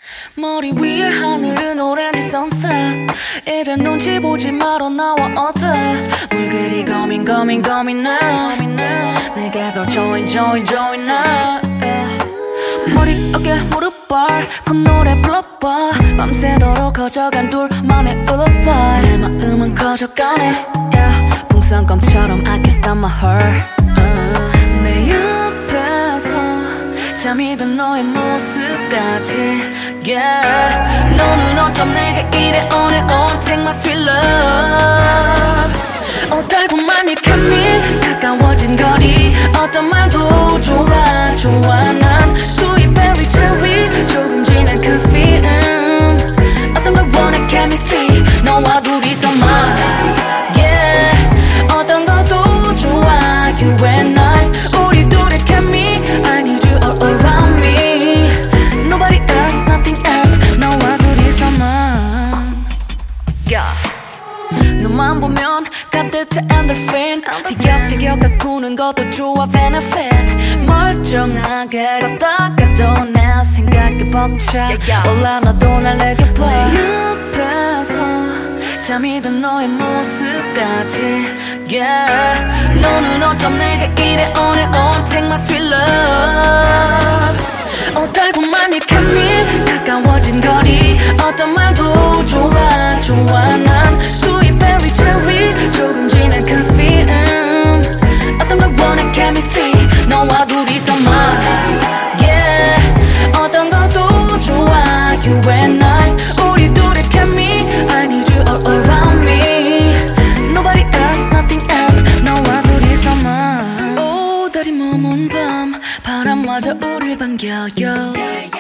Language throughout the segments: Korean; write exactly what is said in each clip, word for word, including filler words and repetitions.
머리 위에 하늘은 오렌지 sunset. 이제 눈치 보지 말어 나와 어때. 물 그리 고민 고민 고민해. 내게 더 join join join 나. 머리 어깨 무릎 발 콧노래 불러봐. 밤새도록 커져간 둘만의 lullaby. 내 마음은 커져가네 yeah. 풍선껌처럼 I can stop my heart uh. 내 옆에서 잠이 든 너의 모습까지 yeah. 너는 어쩜 내게 이래 on and on take my sweet love. 어 달콤한 이 케미 가까워진 거리 어떤 말도 좋아 좋아 난 sweet berry cherry 조금 진한 그 feeling 어떤 걸 원해 chemistry 너와 둘이서만 yeah. 어떤 것도 좋아 you and I 우리 둘의 케미 I need you all around me nobody else nothing else 너와 둘이서만 yeah. 너만 보면 가득 차 endorphin 티격태격 가꾸는 것도 좋아 benefit 멀쩡하게 걷다가도 내 생각이 벅차 몰라 너도 날 내게 play 옆에서 잠이 든 너의 모습까지 yeah. 너는 어쩜 내게 이래 on and on take my sweet love. 어 달콤한 이 케미 가까워진 거리 어떤 말도 좋아 좋아 난 sweet berry cherry 조금 진한 그 feeling 어떤 걸 원해 chemistry 너와 둘이서만 yeah. 어떤 것도 좋아 you and I 우리 둘의 케미 I need you all around me nobody else nothing else 너와 둘이서만 오 달이 머문 밤 바람마저 우릴 반겨요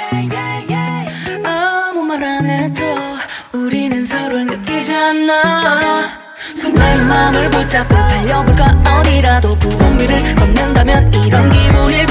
아무 말 안 해도 우리는 서로를 느끼잖아 설레는 마음을 붙잡고 달려볼까 어디라도 부른 위를 걷는다면 이런 기분이